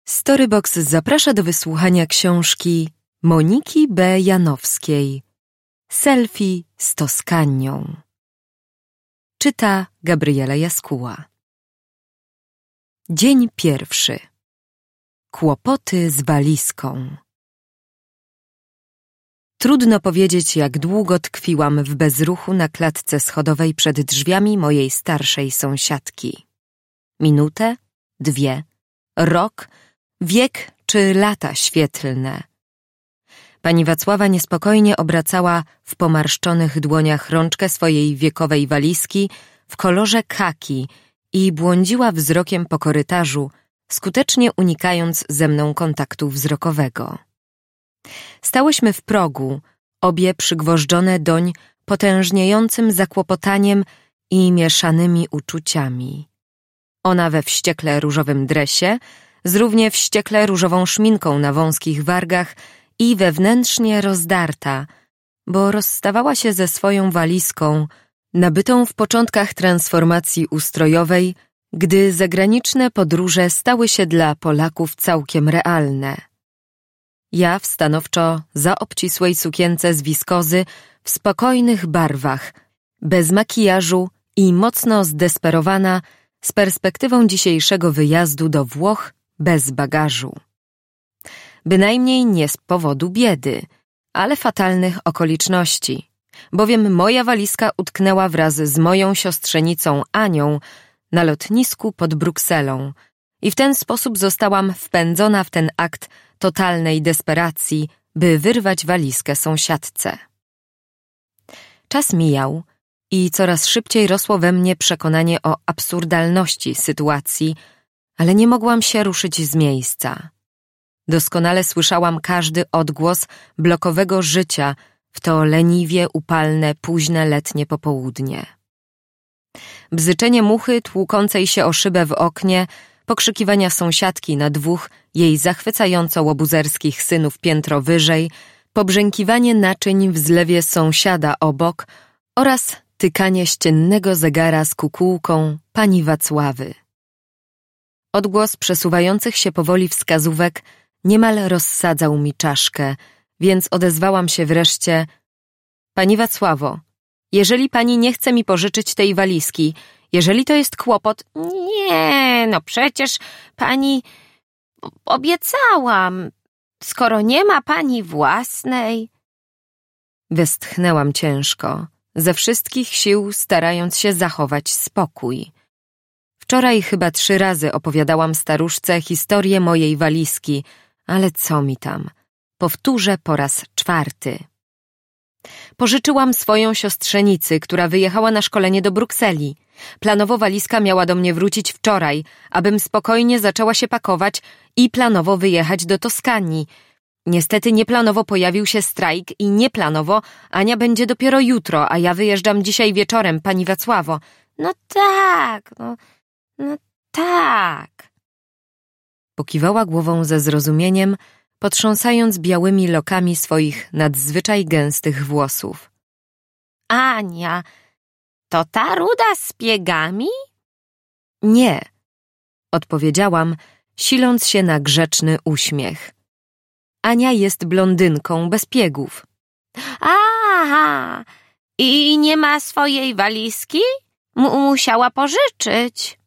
Storybox zaprasza do wysłuchania książki Moniki B. Janowskiej Selfie z Toskanią. Czyta Gabriela Jaskuła. Dzień pierwszy. Kłopoty z walizką. Trudno powiedzieć, jak długo tkwiłam w bezruchu na klatce schodowej przed drzwiami mojej starszej sąsiadki. Minutę, 2, rok, wiek czy lata świetlne. Pani Wacława niespokojnie obracała w pomarszczonych dłoniach rączkę swojej wiekowej walizki w kolorze khaki i błądziła wzrokiem po korytarzu, skutecznie unikając ze mną kontaktu wzrokowego. Stałyśmy w progu, obie przygwożdżone doń potężniejącym zakłopotaniem i mieszanymi uczuciami. Ona we wściekle różowym dresie, z równie wściekle różową szminką na wąskich wargach i wewnętrznie rozdarta, bo rozstawała się ze swoją walizką, nabytą w początkach transformacji ustrojowej, gdy zagraniczne podróże stały się dla Polaków całkiem realne. Ja w stanowczo zaobcisłej sukience z wiskozy w spokojnych barwach, bez makijażu i mocno zdesperowana z perspektywą dzisiejszego wyjazdu do Włoch bez bagażu. Bynajmniej nie z powodu biedy, ale fatalnych okoliczności, bowiem moja walizka utknęła wraz z moją siostrzenicą Anią na lotnisku pod Brukselą i w ten sposób zostałam wpędzona w ten akt totalnej desperacji, by wyrwać walizkę sąsiadce. Czas mijał i coraz szybciej rosło we mnie przekonanie o absurdalności sytuacji, ale nie mogłam się ruszyć z miejsca. Doskonale słyszałam każdy odgłos blokowego życia w to leniwie upalne, późne letnie popołudnie. Bzyczenie muchy tłukącej się o szybę w oknie, pokrzykiwania sąsiadki na 2 jej zachwycająco łobuzerskich synów piętro wyżej, pobrzękiwanie naczyń w zlewie sąsiada obok oraz tykanie ściennego zegara z kukułką pani Wacławy. Odgłos przesuwających się powoli wskazówek niemal rozsadzał mi czaszkę, więc odezwałam się wreszcie: Pani Wacławo, jeżeli pani nie chce mi pożyczyć tej walizki, jeżeli to jest kłopot... Nie, no przecież pani... Obiecałam. Skoro nie ma pani własnej... Westchnęłam ciężko, ze wszystkich sił starając się zachować spokój. Wczoraj chyba 3 razy opowiadałam staruszce historię mojej walizki, ale co mi tam? Powtórzę po raz 4. Pożyczyłam swoją siostrzenicy, która wyjechała na szkolenie do Brukseli. Planowo walizka miała do mnie wrócić wczoraj, abym spokojnie zaczęła się pakować i planowo wyjechać do Toskanii. Niestety nieplanowo pojawił się strajk i nieplanowo Ania będzie dopiero jutro, a ja wyjeżdżam dzisiaj wieczorem, pani Wacławo. No tak, no tak. Pokiwała głową ze zrozumieniem, potrząsając białymi lokami swoich nadzwyczaj gęstych włosów. Ania, to ta ruda z piegami? Nie, odpowiedziałam, siląc się na grzeczny uśmiech. Ania jest blondynką bez piegów. Aha, i nie ma swojej walizki? Musiała pożyczyć.